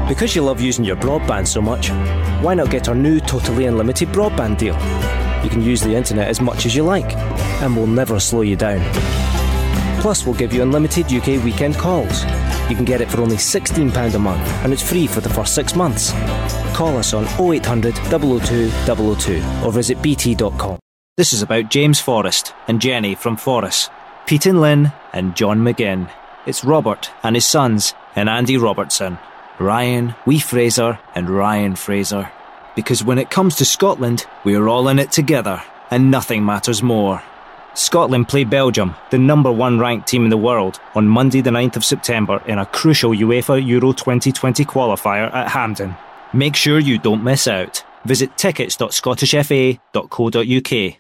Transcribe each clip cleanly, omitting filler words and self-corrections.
Because you love using your broadband so much, why not get our new totally unlimited broadband deal? You can use the internet as much as you like, and we'll never slow you down. Plus, we'll give you unlimited UK weekend calls. You can get it for only £16 a month, and it's free for the first 6 months. Call us on 0800 002 002 or visit bt.com. This is about James Forrest and Jenny from Forrest, Pete and Lynn and John McGinn. It's Robert and his sons and Andy Robertson, Ryan, Wee Fraser and Ryan Fraser. Because when it comes to Scotland, we are all in it together, and nothing matters more. Scotland play Belgium, the number 1 ranked team in the world, on Monday the 9th of September in a crucial UEFA Euro 2020 qualifier at Hampden. Make sure you don't miss out. Visit tickets.scottishfa.co.uk.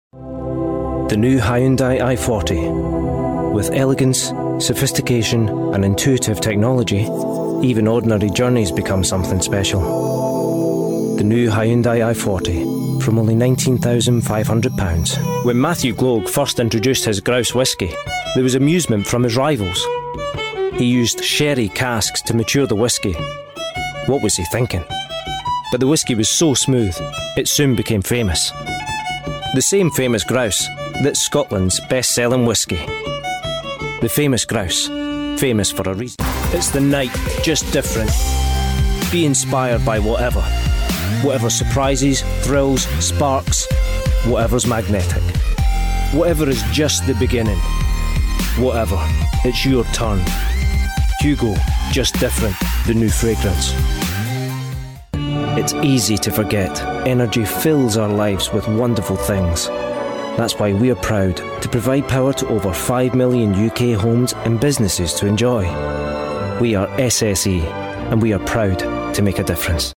The new Hyundai i40. With elegance, sophistication and intuitive technology, even ordinary journeys become something special. The new Hyundai i40, from only £19,500. When Matthew Gloag first introduced his grouse whisky, there was amusement from his rivals. He used sherry casks to mature the whisky. What was he thinking? But the whisky was so smooth, it soon became famous. The same famous grouse that's Scotland's best-selling whisky. The famous grouse, famous for a reason. It's the night, just different. Be inspired by whatever. Whatever surprises, thrills, sparks, whatever's magnetic. Whatever is just the beginning. Whatever, it's your turn. Hugo, just different, the new fragrance. It's easy to forget. Energy fills our lives with wonderful things. That's why we're proud to provide power to over 5 million UK homes and businesses to enjoy. We are SSE, and we are proud to make a difference.